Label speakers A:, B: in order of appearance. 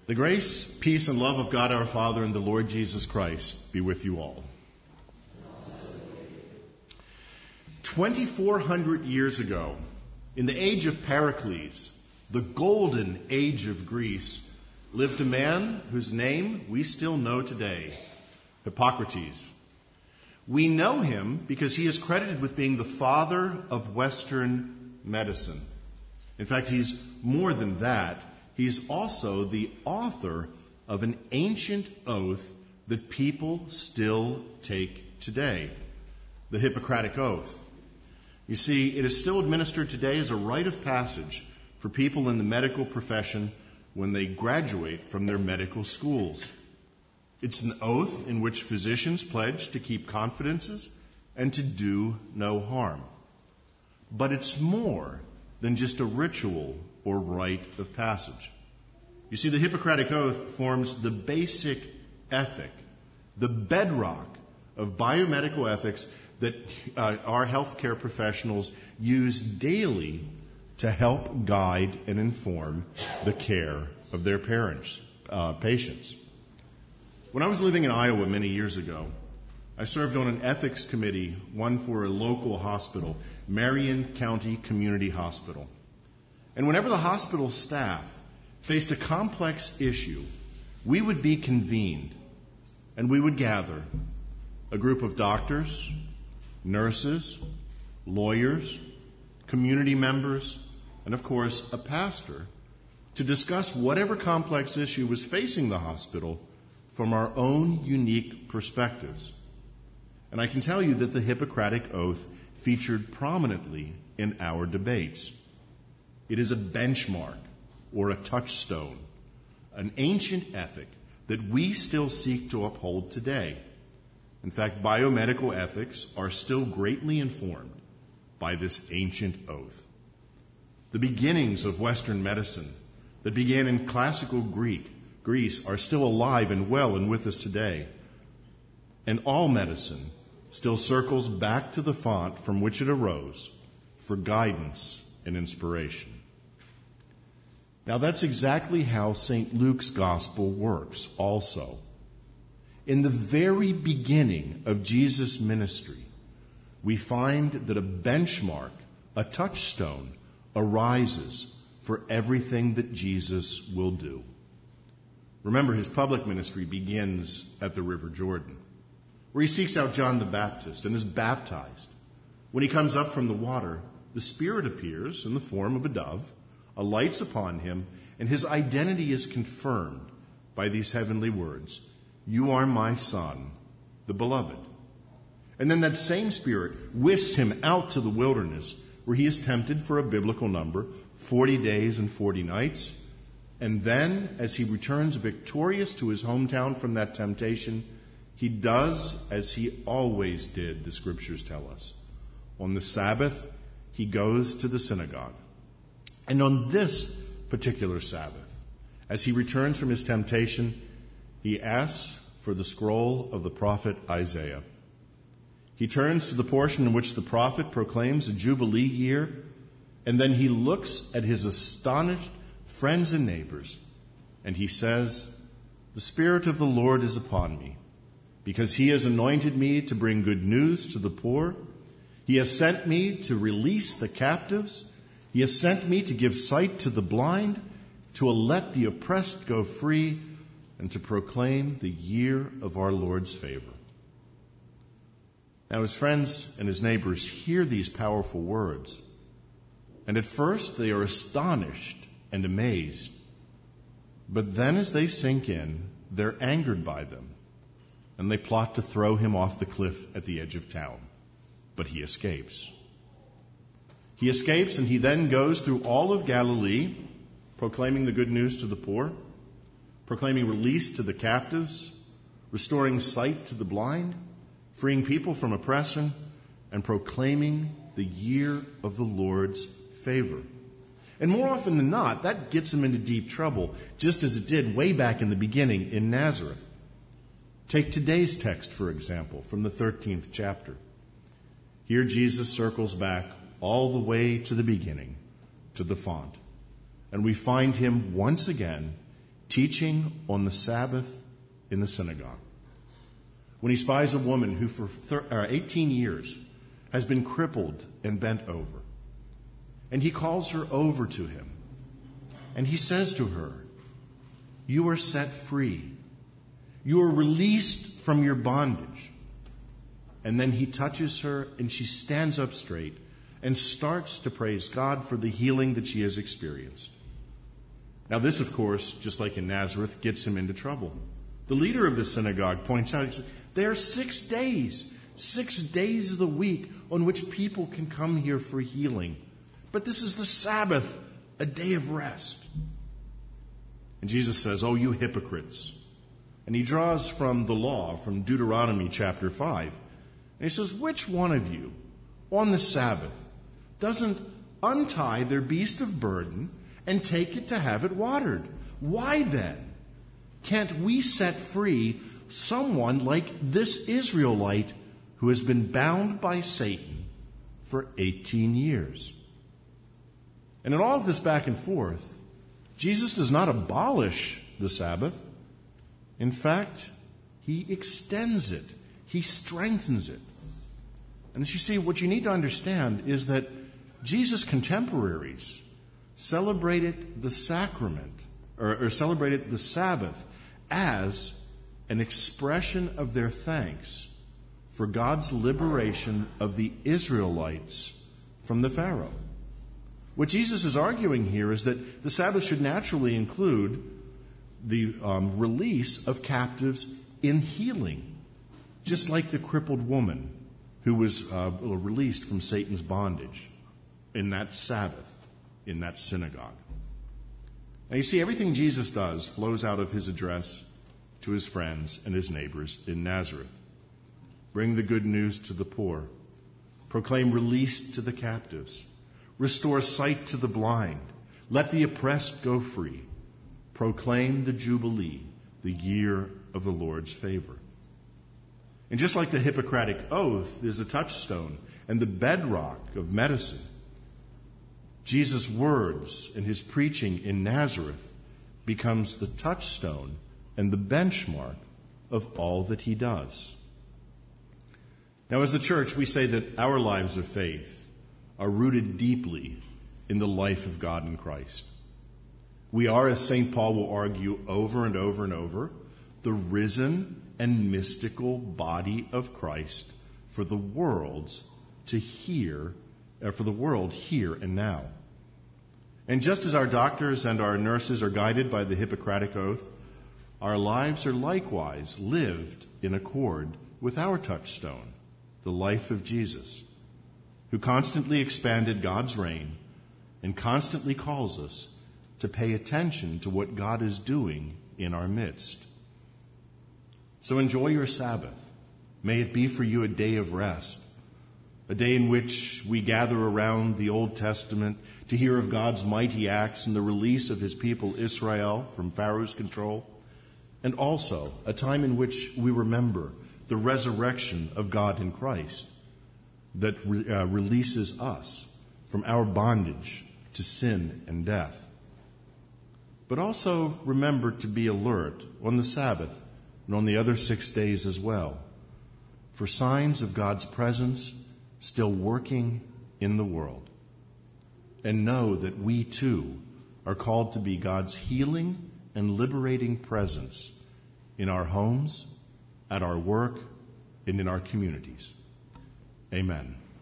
A: The grace, peace, and love of God our Father and the Lord Jesus Christ be with you all. 2,400 years ago, in the age of Pericles, the golden age of Greece, lived a man whose name we still know today, Hippocrates. We know him because he is credited with being the father of Western medicine. In fact, he's more than that. He's also the author of an ancient oath that people still take today, the Hippocratic Oath. You see, it is still administered today as a rite of passage for people in the medical profession when they graduate from their medical schools. It's an oath in which physicians pledge to keep confidences and to do no harm. But it's more than just a ritual or rite of passage. You see, the Hippocratic Oath forms the basic ethic, the bedrock of biomedical ethics that our healthcare professionals use daily to help guide and inform the care of their patients. When I was living in Iowa many years ago, I served on an ethics committee, one for a local hospital, Marion County Community Hospital. And whenever the hospital staff faced a complex issue, we would be convened and we would gather a group of doctors, nurses, lawyers, community members, and of course a pastor to discuss whatever complex issue was facing the hospital from our own unique perspectives. And I can tell you that the Hippocratic Oath featured prominently in our debates. It is a benchmark or a touchstone, an ancient ethic that we still seek to uphold today. In fact, biomedical ethics are still greatly informed by this ancient oath. The beginnings of Western medicine that began in classical Greece are still alive and well and with us today. And all medicine still circles back to the font from which it arose for guidance and inspiration. Now that's exactly how St. Luke's gospel works also. In the very beginning of Jesus' ministry, we find that a benchmark, a touchstone, arises for everything that Jesus will do. Remember, his public ministry begins at the River Jordan, where he seeks out John the Baptist and is baptized. When he comes up from the water, the Spirit appears in the form of a dove, alights upon him, and his identity is confirmed by these heavenly words, "You are my Son, the Beloved." And then that same Spirit whisks him out to the wilderness, where he is tempted for a biblical number, 40 days and 40 nights. And then, as he returns victorious to his hometown from that temptation, he does as he always did, the scriptures tell us. On the Sabbath, he goes to the synagogue. And on this particular Sabbath, as he returns from his temptation, he asks for the scroll of the prophet Isaiah. He turns to the portion in which the prophet proclaims a Jubilee year, and then he looks at his astonished friends and neighbors, and he says, "The Spirit of the Lord is upon me, because he has anointed me to bring good news to the poor. He has sent me to release the captives. He has sent me to give sight to the blind, to let the oppressed go free, and to proclaim the year of our Lord's favor." Now his friends and his neighbors hear these powerful words, and at first they are astonished and amazed. But then as they sink in, they're angered by them, and they plot to throw him off the cliff at the edge of town. But he escapes. He escapes, and he then goes through all of Galilee, proclaiming the good news to the poor, proclaiming release to the captives, restoring sight to the blind, freeing people from oppression, and proclaiming the year of the Lord's favor. And more often than not, that gets him into deep trouble, just as it did way back in the beginning in Nazareth. Take today's text, for example, from the 13th chapter. Here Jesus circles back all the way to the beginning, to the font. And we find him once again teaching on the Sabbath in the synagogue, when he spies a woman who for 18 years has been crippled and bent over. And he calls her over to him. And he says to her, "You are set free. You are released from your bondage." And then he touches her and she stands up straight and starts to praise God for the healing that she has experienced. Now this, of course, just like in Nazareth, gets him into trouble. The leader of the synagogue points out, he says, there are 6 days of the week on which people can come here for healing. But this is the Sabbath, a day of rest. And Jesus says, "Oh, you hypocrites." And he draws from the law, from Deuteronomy chapter 5. And he says, "Which one of you on the Sabbath doesn't untie their beast of burden and take it to have it watered? Why then can't we set free someone like this Israelite who has been bound by Satan for 18 years?" And in all of this back and forth, Jesus does not abolish the Sabbath. In fact, he extends it. He strengthens it. And as you see, what you need to understand is that Jesus' contemporaries celebrated the sacrament, or celebrated the Sabbath as an expression of their thanks for God's liberation of the Israelites from the Pharaoh. What Jesus is arguing here is that the Sabbath should naturally include the release of captives in healing, just like the crippled woman who was released from Satan's bondage in that Sabbath, in that synagogue. Now you see, everything Jesus does flows out of his address to his friends and his neighbors in Nazareth. Bring the good news to the poor. Proclaim release to the captives. Restore sight to the blind. Let the oppressed go free. Proclaim the Jubilee, the year of the Lord's favor. And just like the Hippocratic Oath is a touchstone and the bedrock of medicine, Jesus' words and his preaching in Nazareth becomes the touchstone and the benchmark of all that he does. Now, as a church, we say that our lives of faith are rooted deeply in the life of God in Christ. We are, as St. Paul will argue over and over and over, the risen and mystical body of Christ for the world here and now. And just as our doctors and our nurses are guided by the Hippocratic Oath, our lives are likewise lived in accord with our touchstone, the life of Jesus, who constantly expanded God's reign and constantly calls us to pay attention to what God is doing in our midst. So enjoy your Sabbath. May it be for you a day of rest, a day in which we gather around the Old Testament to hear of God's mighty acts and the release of his people Israel from Pharaoh's control, and also a time in which we remember the resurrection of God in Christ that releases us from our bondage to sin and death. But also remember to be alert on the Sabbath and on the other 6 days as well, for signs of God's presence still working in the world. And know that we too are called to be God's healing and liberating presence in our homes, at our work, and in our communities. Amen.